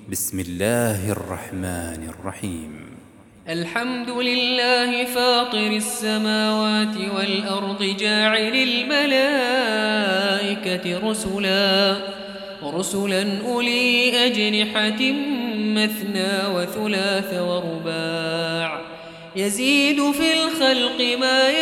بسم الله الرحمن الرحيم. الحمد لله فاطر السماوات والأرض جاعل الملائكة رسلا أولي أجنحة مثنى وثلاث ورباع يزيد في الخلق ما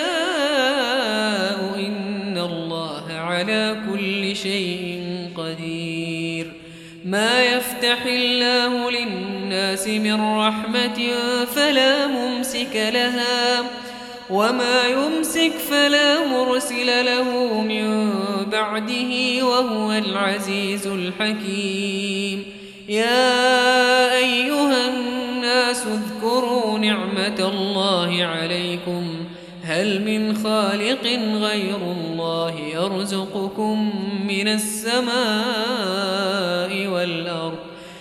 يشاء إن الله على كل شيء قدير. ما يفتح الله للناس من رحمة فلا ممسك لها وما يمسك فلا مرسل له من بعده وهو العزيز الحكيم. يا أيها الناس اذكروا نعمة الله عليكم هل من خالق غير الله يرزقكم من السماء والأرض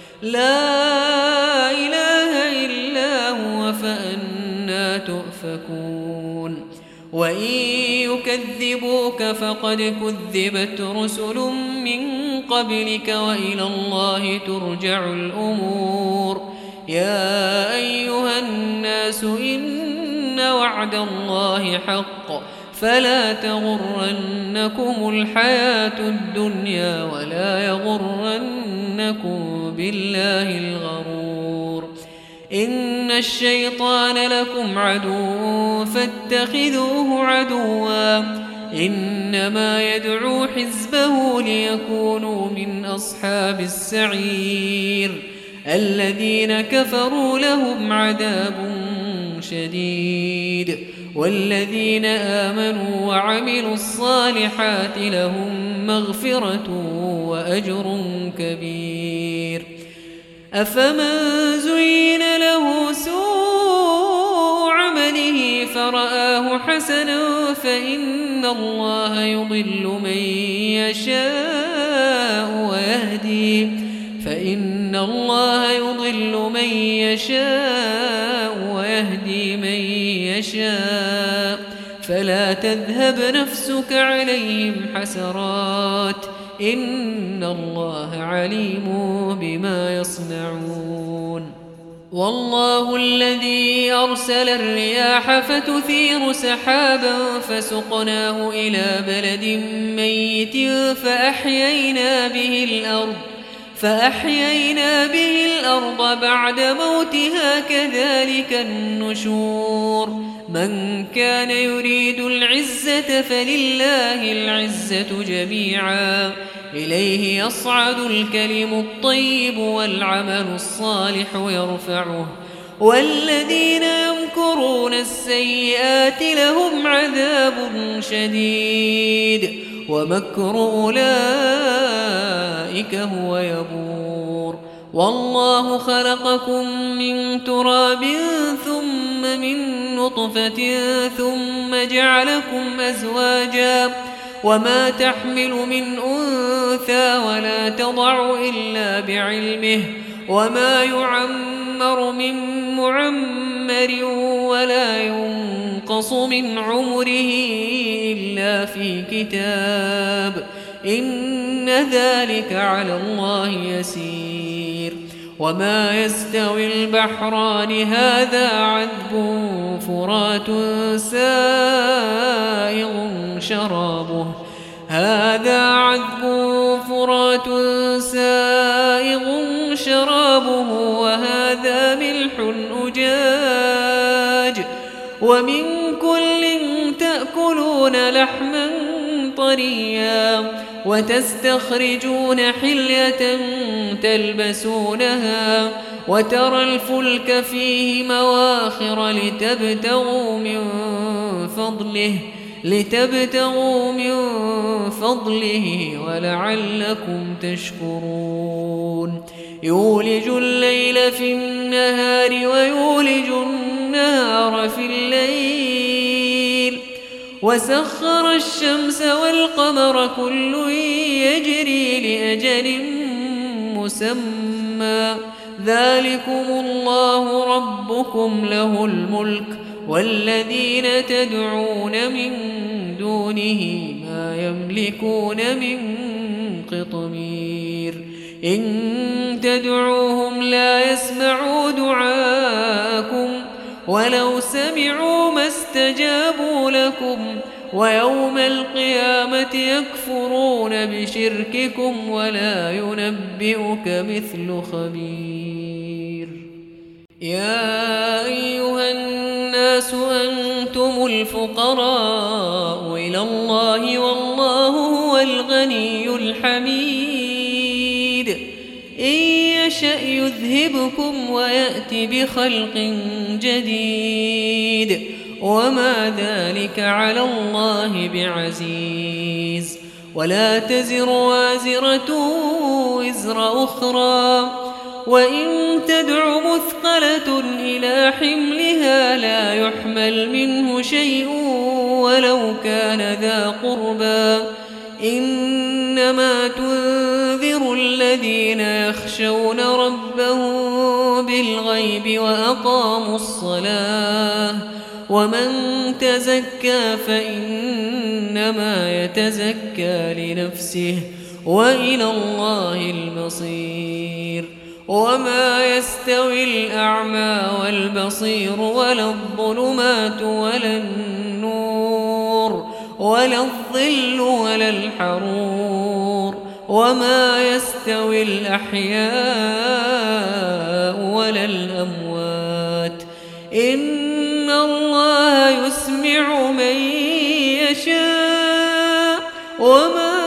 لا إله إلا هو فأنى تؤفكون. وإن يكذبوك فقد كذبت رسل من قبلك وإلى الله ترجع الأمور. يا أيها الناس إن وعد الله حق فلا تغرنكم الحياة الدنيا ولا يغرنكم بالله الغرور. إن الشيطان لكم عدو فاتخذوه عدوا إنما يدعو حزبه ليكونوا من أصحاب السعير. الذين كفروا لهم عذاب شديد والذين آمنوا وعملوا الصالحات لهم مغفرة وأجر كبير. أفمن زين له سوء عمله فرآه حسنا فإن الله يضل من يشاء ويهدي من يشاء فلا تذهب نفسك عليهم حسرات إن الله عليم بما يصنعون. والله الذي أرسل الرياح فتثير سحابا فسقناه إلى بلد ميت فأحيينا به الأرض بعد موتها كذلك النشور. من كان يريد العزة فلله العزة جميعا إليه يصعد الكلم الطيب والعمل الصالح يرفعه والذين يمكرون السيئات لهم عذاب شديد ومكر أولئك هو يبور. والله خلقكم من تراب ثم من نطفة ثم جعلكم أزواجا وما تحمل من أنثى ولا تضع إلا بعلمه وما يعمر من معمر ولا ينقص من عمره إلا في كتاب إن ذلك على الله يسير. وما يستوي البحران هذا عذب فرات سائغ شرابه وهذا ملح أجاج ومن كل تأكلون لحما طريا وتستخرجون حلية تلبسونها وترى الفلك فيه مواخر لتبتغوا من فضله ولعلكم تشكرون. يولج الليل في النهار ويولج النهار في الليل وسخر الشمس والقمر كل يجري لأجل مسمى ذلكم الله ربكم له الملك والذين تدعون من دونه ما يملكون من قطمير. إن تدعوهم لا يسمعوا دعاءكم ولو سمعوا ما استجابوا لكم ويوم القيامة يكفرون بشرككم ولا ينبئك مثل خبير. يا أيها الناس أنتم الفقراء إلى الله والله هو الغني الحميد. إن يشأ يذهبكم ويأتي بخلق جديد وما ذلك على الله بعزيز. ولا تزر وازرة وزر أخرى وإن تدع مثقلة إلى حملها لا يحمل منه شيء ولو كان ذا قربى إنما تنذر الذين يخشون ربهم بالغيب وأقاموا الصلاة ومن تزكى فإنما يتزكى لنفسه وإلى الله المصير. وما يستوي الأعمى والبصير ولا الظلمات ولا النور ولا الظل ولا الحرور وما يستوي الأحياء ولا الأموات إن الله يسمع من يشاء وما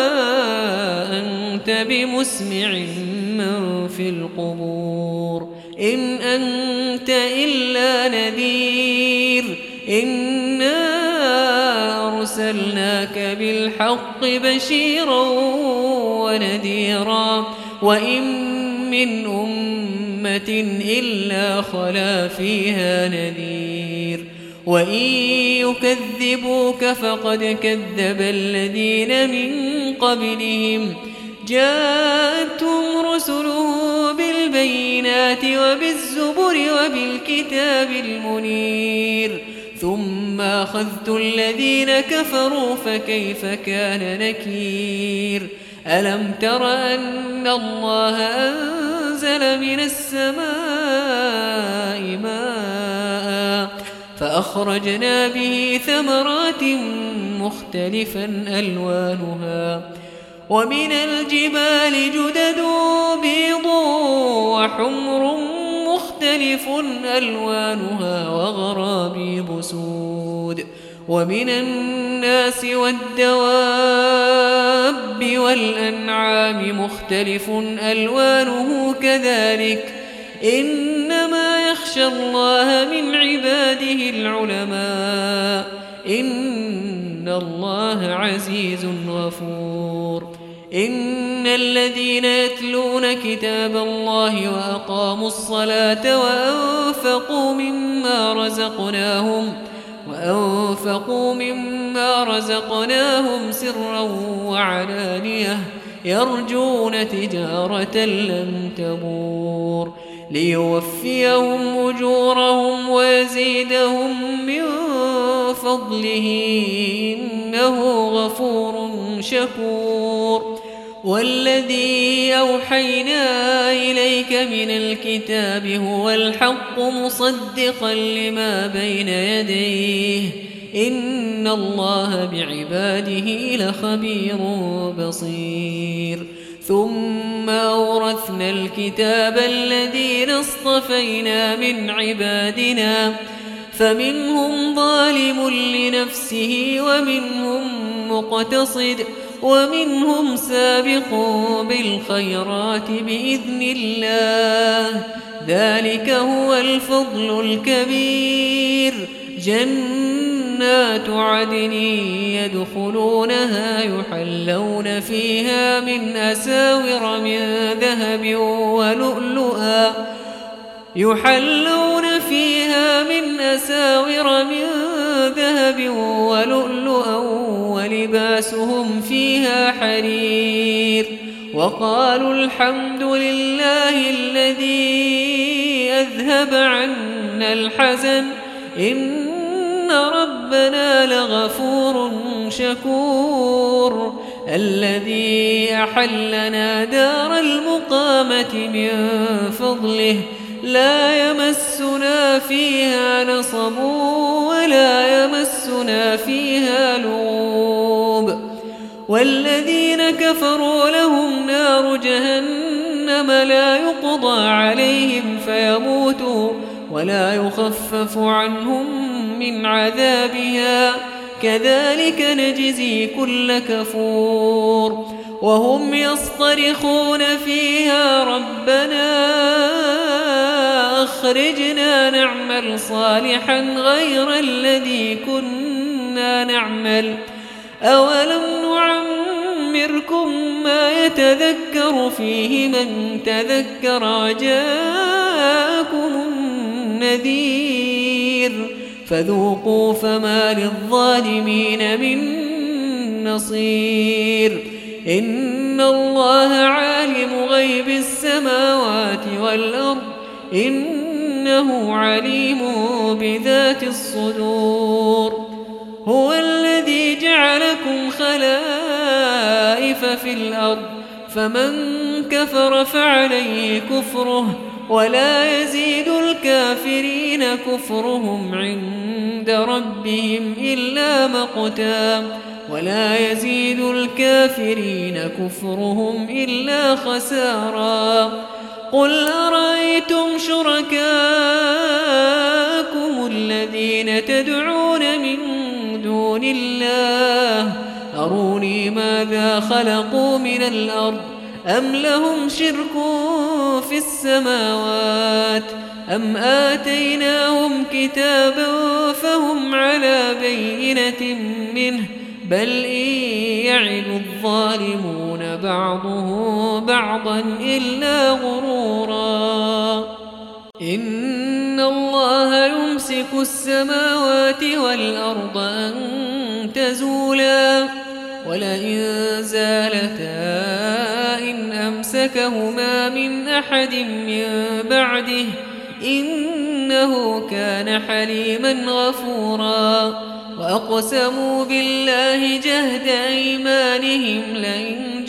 أنت بمسمع من في القبور إن أنت إلا نذير. إنا أرسلناك بالحق بشيرا ونذيرا وإن من أمة إلا خلا فيها نذير وإن يكذبوك فقد كذب الذين من قبلهم جاءتهم رسلهم بالبينات وبالزبر وبالكتاب المنير ثم أخذت الذين كفروا فكيف كان نكير. ألم تر أن الله أنزل من السماء ماء فأخرجنا به ثمرات مختلفا ألوانها ومن الجبال جدد بيض وحمر مختلف ألوانها وغرابيب سود ومن الناس والدواب والأنعام مختلف ألوانه كذلك إنما يخشى الله من عباده العلماء إن الله عزيز غفور. إن الذين يتلون كتاب الله وأقاموا الصلاة وأنفقوا مما رزقناهم سرا وعلانية يرجون تجارة لن تبور ليوفيهم أجورهم ويزيدهم من فضله إنه غفور شكور. والذي أوحينا إليك من الكتاب هو الحق مصدقا لما بين يديه إن الله بعباده لخبير بصير. ثم أورثنا الكتاب الذين اصطفينا من عبادنا فمنهم ظالم لنفسه ومنهم مقتصد ومنهم سابق بالخيرات بإذن الله ذلك هو الفضل الكبير. جنات عدن يدخلونها يحلون فيها من أساور من ذهب ولؤلؤا ولباسهم فيها حرير وقالوا الحمد لله الذي أذهب عنا الحزن إن ربنا لغفور شكور. الذي أحلنا دار المقامة من فضله لا يمسنا فيها نصب ولا يمسنا فيها لغوب والذين كفروا لهم نار جهنم لا يقضى عليهم فيموتوا ولا يخفف عنهم من عذابها كذلك نجزي كل كفور وهم يصطرخون فيها ربنا أخرجنا نعمل صالحا غير الذي كنا نعمل أولم نعمركم ما يتذكر فيه من تذكر وجاءكم النذير فذوقوا فما للظالمين من نصير إن الله عالم غيب السماوات والأرض إنه عليم بذات الصدور هو الذي جعلكم خلائف في الأرض فمن كفر فعليه كفره ولا يزيد الكافرين كفرهم عند ربهم إلا مقتا ولا يزيد الكافرين كفرهم إلا خسارا قل أرأيتم شركاءكم الذين تدعون من دون الله أروني ماذا خلقوا من الأرض أم لهم شرك في السماوات أم آتيناهم كتابا فهم على بينة منه بل إن يعد الظالمون بعضهم بعضا إلا غرورا إن الله يمسك السماوات والأرض أن تزولا ولئن زالتا إن أمسكهما من أحد من بعده إنه كان حليما غفورا وأقسموا بالله جهد أيمانهم لئن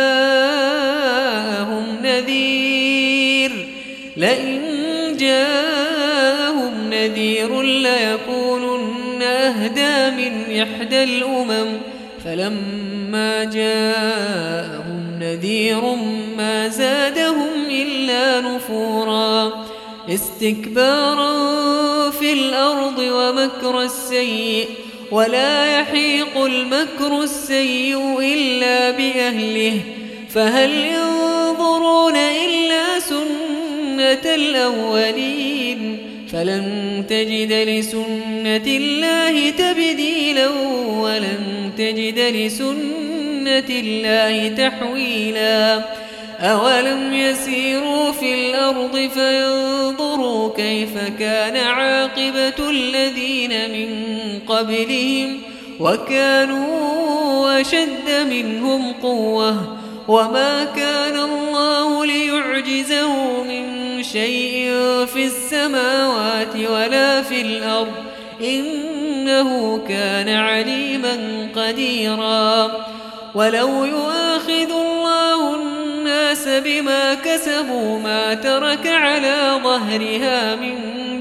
جاءهم نذير ليكونن أهدى من إحدى الأمم فلما جاءهم نذير ما زادهم إلا نفورا استكبارا في الأرض ومكر السيء ولا يحيق المكر السيء إلا بأهله فهل ينظرون إلا سنة الأولين فلن تجد لسنة الله تبديلا ولن تجد لسنة الله تحويلا أولم يسيروا في الأرض فينظروا كيف كان عاقبة الذين من قبلهم وكانوا أشد منهم قوة وما كان الله ليعجزه من شيء في السماوات ولا في الأرض إنه كان عليما قديرا ولو يؤاخذ الله الناس بما كسبوا ما ترك على ظهرها من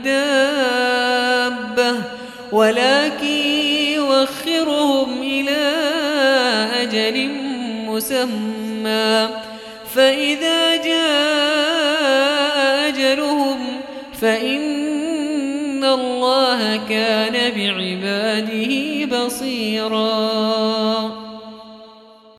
دابة ولكن يؤخرهم إلى أجل مسمى فإذا جاء أجلهم فإن الله كان بعباده بصيراً